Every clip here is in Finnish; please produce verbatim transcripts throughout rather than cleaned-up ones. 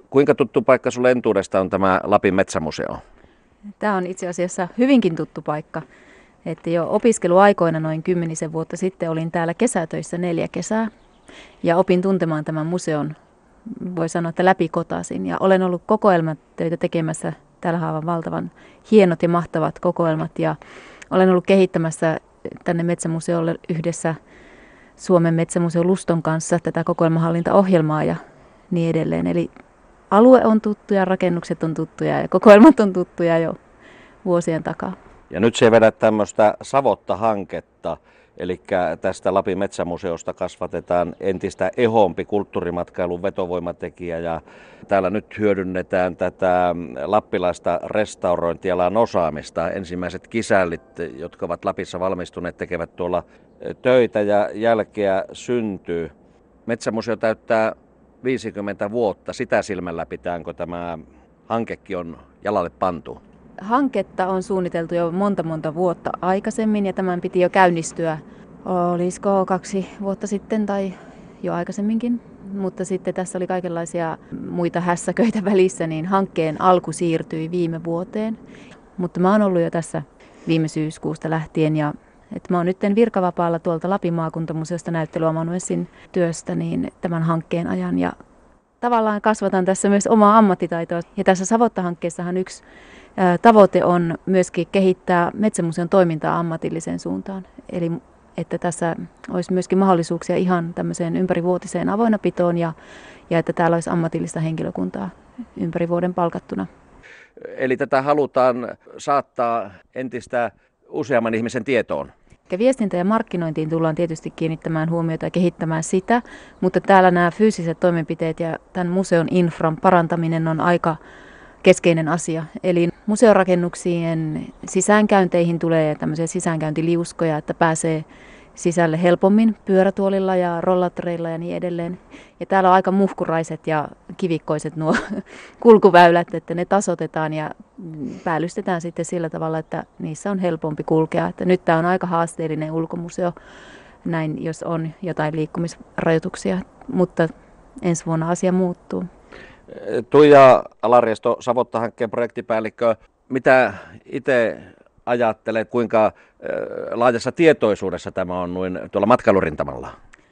Kuinka tuttu paikka sulle entuudesta on tämä Lapin metsämuseo? Tämä on itse asiassa hyvinkin tuttu paikka. Että jo opiskeluaikoina noin kymmenisen vuotta sitten olin täällä kesätöissä neljä kesää ja opin tuntemaan tämän museon, voi sanoa, että läpikotaisin. Ja olen ollut kokoelmatöitä tekemässä tällä haava valtavan hienot ja mahtavat kokoelmat ja olen ollut kehittämässä tänne metsämuseolle yhdessä Suomen metsämuseo Luston kanssa tätä kokoelmahallintaohjelmaa ja niin edelleen. Eli alue on tuttu ja rakennukset on tuttuja ja kokoelmat on tuttuja jo vuosien takaa. Ja nyt se vedät tämmöistä Savotta-hanketta, eli tästä Lapin metsämuseosta kasvatetaan entistä ehompi kulttuurimatkailun vetovoimatekijä. Ja täällä nyt hyödynnetään tätä lappilaista restaurointialan osaamista. Ensimmäiset kisällit, jotka ovat Lapissa valmistuneet, tekevät tuolla töitä ja jälkeä syntyy. Metsämuseo täyttää viisikymmentä vuotta. Sitä silmällä pitääkö tämä hankekin on jalalle pantu? Hanketta on suunniteltu jo monta monta vuotta aikaisemmin ja tämän piti jo käynnistyä, olisiko kaksi vuotta sitten tai jo aikaisemminkin. Mutta sitten tässä oli kaikenlaisia muita hässäköitä välissä, niin hankkeen alku siirtyi viime vuoteen. Mutta mä oon ollut jo tässä viime syyskuusta lähtien ja että mä oon nyt virkavapaalla tuolta Lapin maakuntamuseosta näyttelyamanuenssin työstä niin tämän hankkeen ajan ja tavallaan kasvatan tässä myös omaa ammattitaitoa. Ja tässä Savotta-hankkeessahan yksi tavoite on myöskin kehittää metsämuseon toimintaa ammatilliseen suuntaan. Eli että tässä olisi myöskin mahdollisuuksia ihan tämmöiseen ympärivuotiseen avoinnapitoon ja, ja että täällä olisi ammatillista henkilökuntaa ympäri vuoden palkattuna. Eli tätä halutaan saattaa entistä useamman ihmisen tietoon. Viestintä ja markkinointiin tullaan tietysti kiinnittämään huomiota ja kehittämään sitä, mutta täällä nämä fyysiset toimenpiteet ja tämän museon infran parantaminen on aika keskeinen asia. Eli museorakennuksien sisäänkäynteihin tulee tämmöisiä sisäänkäyntiliuskoja, että pääsee sisälle helpommin pyörätuolilla ja rollatreilla ja niin edelleen. Ja täällä on aika muhkuraiset ja kivikkoiset nuo kulkuväylät, että ne tasoitetaan ja päällystetään sitten sillä tavalla, että niissä on helpompi kulkea. Että nyt tämä on aika haasteellinen ulkomuseo, näin jos on jotain liikkumisrajoituksia, mutta ensi vuonna asia muuttuu. Tuija Alariesto, Savotta-hankkeen projektipäällikkö, mitä itse ajattelet, kuinka laajassa tietoisuudessa tämä on noin tuolla matkailurintamalla?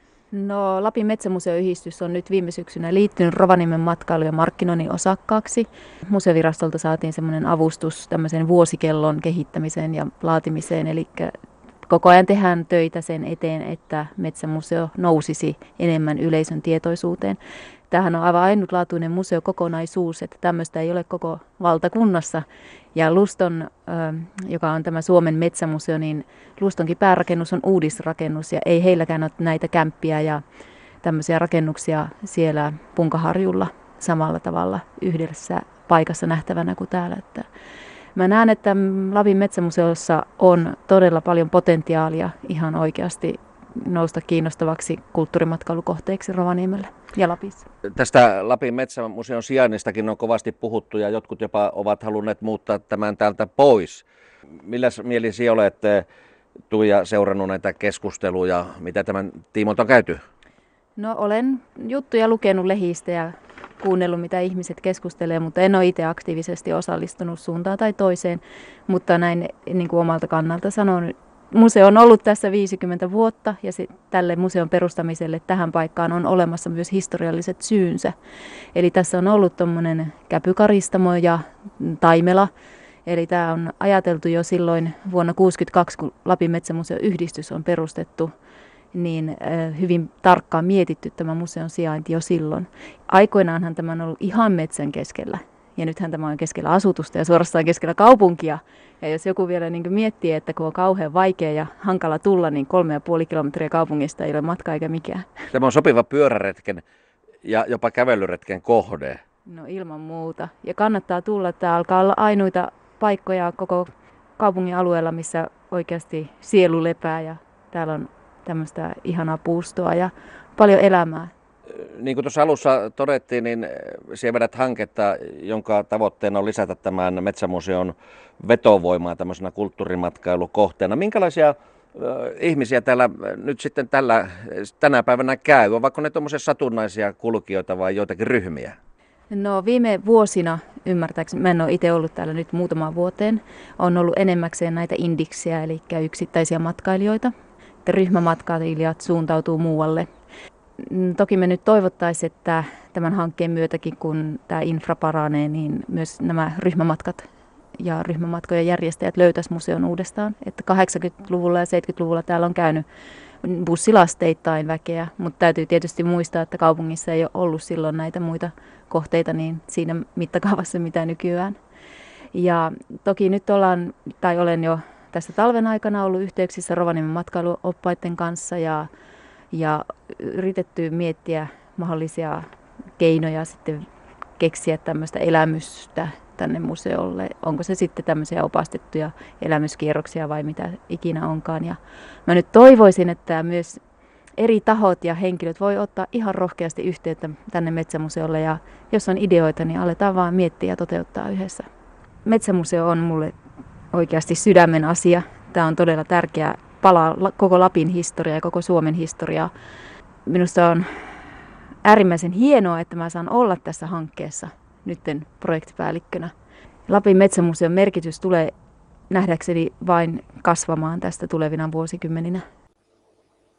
No, Lapin metsämuseoyhdistys on nyt viime syksynä liittynyt Rovaniemen matkailu- ja markkinoinnin osakkaaksi. Museovirastolta saatiin semmoinen avustus tämmöisen vuosikellon kehittämiseen ja laatimiseen, eli koko ajan tehdään töitä sen eteen, että metsämuseo nousisi enemmän yleisön tietoisuuteen. Tämähän on aivan ainutlaatuinen museokokonaisuus, että tämmöistä ei ole koko valtakunnassa. Ja Luston, joka on tämä Suomen metsämuseo, niin Lustonkin päärakennus on uudisrakennus ja ei heilläkään ole näitä kämppiä ja tämmöisiä rakennuksia siellä Punkaharjulla samalla tavalla yhdessä paikassa nähtävänä kuin täällä. Että mä näen, että Lapin metsämuseossa on todella paljon potentiaalia ihan oikeasti nousta kiinnostavaksi kulttuurimatkailukohteeksi Rovaniemellä ja Lapissa. Tästä Lapin metsämuseon sijainnistakin on kovasti puhuttu ja jotkut jopa ovat halunneet muuttaa tämän täältä pois. Milläs mielisi olette, Tuija, seurannut näitä keskusteluja, mitä tämän tiimoilta on käyty? No, olen juttuja lukenut lehistä ja kuunnellut, mitä ihmiset keskustelevat, mutta en ole itse aktiivisesti osallistunut suuntaan tai toiseen. Mutta näin niin kuin omalta kannalta sanon, museo on ollut tässä viisikymmentä vuotta ja sit tälle museon perustamiselle tähän paikkaan on olemassa myös historialliset syynsä. Eli tässä on ollut tuommoinen käpykaristamo ja taimela. Eli tämä on ajateltu jo silloin vuonna tuhatyhdeksänsataakuusikymmentäkaksi, kun Lapin metsämuseoyhdistys on perustettu, niin hyvin tarkkaan mietitty tämä museon sijainti jo silloin. Aikoinaanhan tämä on ollut ihan metsän keskellä. Ja nythän tämä on keskellä asutusta ja suorastaan keskellä kaupunkia. Ja jos joku vielä niin kuin miettii, että kun on kauhean vaikea ja hankala tulla, niin kolme ja puoli kilometriä kaupungista ei ole matka eikä mikään. Tämä on sopiva pyöräretken ja jopa kävelyretken kohde. No, ilman muuta. Ja kannattaa tulla. Tämä alkaa olla ainoita paikkoja koko kaupungin alueella, missä oikeasti sielu lepää. Ja täällä on tämmöistä ihanaa puustoa ja paljon elämää. Niin kuin tuossa alussa todettiin, niin siellä vedät hanketta, jonka tavoitteena on lisätä tämän metsämuseon vetovoimaa tämmöisenä kulttuurimatkailukohteena. Minkälaisia ihmisiä täällä nyt sitten tällä, tänä päivänä käy? Ovatko ne tuommoisia satunnaisia kulkijoita vai joitakin ryhmiä? No viime vuosina, ymmärtääkseni, mä en ole itse ollut täällä nyt muutamaan vuoteen, on ollut enemmäkseen näitä indiksiä, eli yksittäisiä matkailijoita. Että ryhmämatkailijat suuntautuu muualle. Toki me nyt toivottaisiin, että tämän hankkeen myötäkin, kun tämä infra paranee, niin myös nämä ryhmämatkat ja ryhmämatkojen järjestäjät löytäisivät museon uudestaan. Että kahdeksankymmentäluvulla ja seitsemänkymmentäluvulla täällä on käynyt bussilasteittain väkeä, mutta täytyy tietysti muistaa, että kaupungissa ei ole ollut silloin näitä muita kohteita niin siinä mittakaavassa mitä nykyään. Ja toki nyt ollaan, tai olen jo tässä talven aikana ollut yhteyksissä Rovaniemen matkailuoppaiden kanssa ja, ja yritetty miettiä mahdollisia keinoja sitten keksiä tämmöistä elämystä tänne museolle. Onko se sitten tämmöisiä opastettuja elämyskierroksia vai mitä ikinä onkaan. Ja mä nyt toivoisin, että myös eri tahot ja henkilöt voi ottaa ihan rohkeasti yhteyttä tänne Metsämuseolle ja jos on ideoita, niin aletaan vaan miettiä ja toteuttaa yhdessä. Metsämuseo on mulle oikeasti sydämen asia. Tämä on todella tärkeä pala koko Lapin historiaa ja koko Suomen historiaa. Minusta on äärimmäisen hienoa, että mä saan olla tässä hankkeessa nytten projektipäällikkönä. Lapin Metsämuseon merkitys tulee nähdäkseni vain kasvamaan tästä tulevina vuosikymmeninä.